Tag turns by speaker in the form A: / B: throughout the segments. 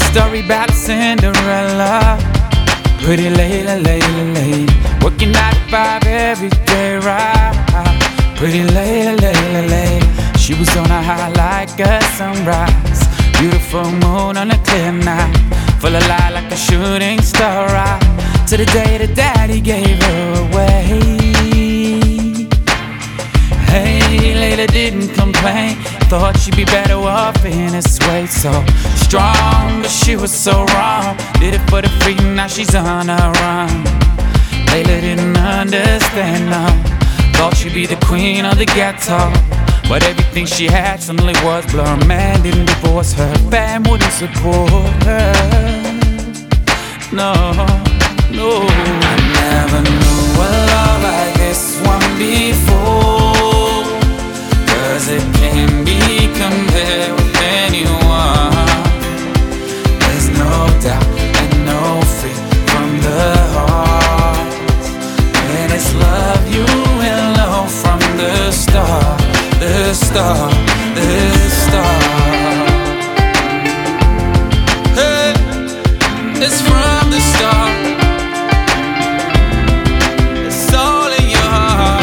A: story about Cinderella. Pretty Layla, Layla, Layla, working 9 to 5 every day, right? Pretty Layla, Layla, Layla, she was on a high like a sunrise. Beautiful moon on a clear night, full of light like a shooting star, right? To the day that daddy gave her away. Hey, Layla didn't complain, thought she'd be better off in this way. So strong, but she was so wrong. Did it for the freedom, now she's on her run. Layla didn't understand, no. Thought she'd be the queen of the ghetto, but everything she had suddenly was blur. Man didn't divorce her, fam wouldn't support her. No, no. I never knew a love like this one before, 'cause it can't be compared with anyone. There's no doubt and no fear from the heart. When it's love, you will know from the start, the start, the start. Hey, it's from the start. It's all in your heart.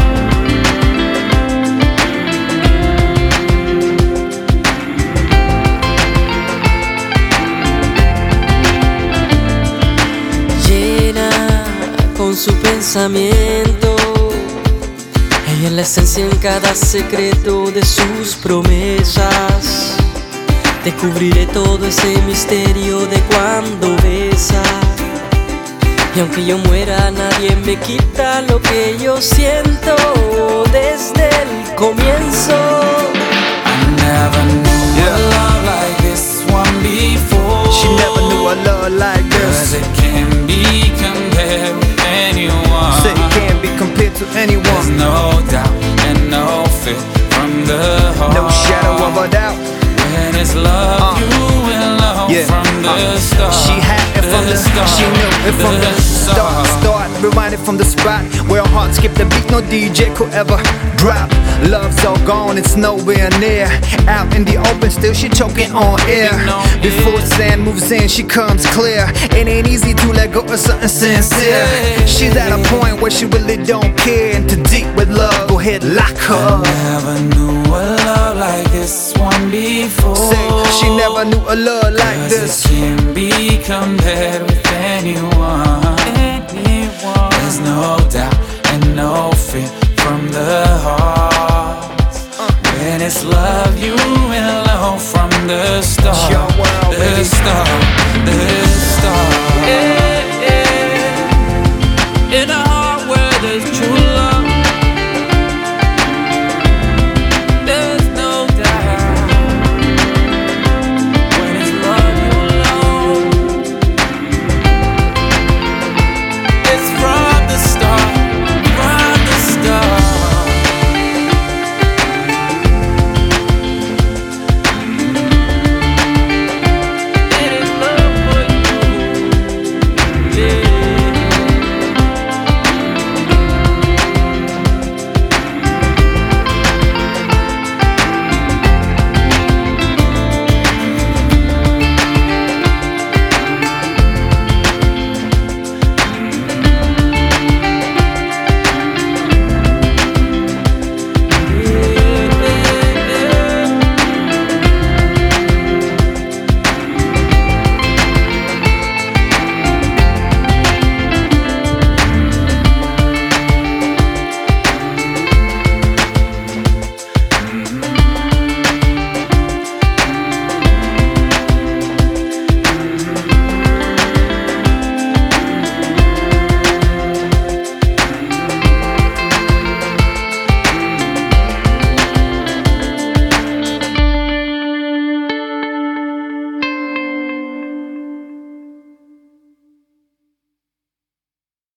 B: Llena con su pensamiento, ella es la esencia en cada secreto de sus promesas. Descubriré todo ese misterio de cuando besa. Y aunque yo muera, nadie me quita lo que yo siento desde el comienzo.
A: I never knew a love like this one before.
C: She never knew a love like
A: 'Cause
C: this.
A: it can't be compared with anyone.
C: Say it can't be compared to
A: There's
C: anyone.
A: no doubt and no fear from the heart.
C: No shadow of a doubt.
A: When it's love, you will know from the start.
C: She had it from the start. She knew it from the start. Reminded from the spot where her heart skipped the beat, no DJ could ever drop. Love's all gone, it's nowhere near. Out in the open, still she choking on air. Before sand moves in, she comes clear. It ain't easy to let go of something sincere. She's at a point where she really don't care. And too deep with love, go ahead, lock her.
A: I never knew a love like this one before.
C: Say she never knew a love like
A: 'Cause
C: this.
A: it can't be compared with anyone. There's no doubt and no fear from the heart. When it's love, you will know from the start.
C: Your world,
A: the
C: baby.
A: start, the start. Yeah, yeah. In a heart where there's truth.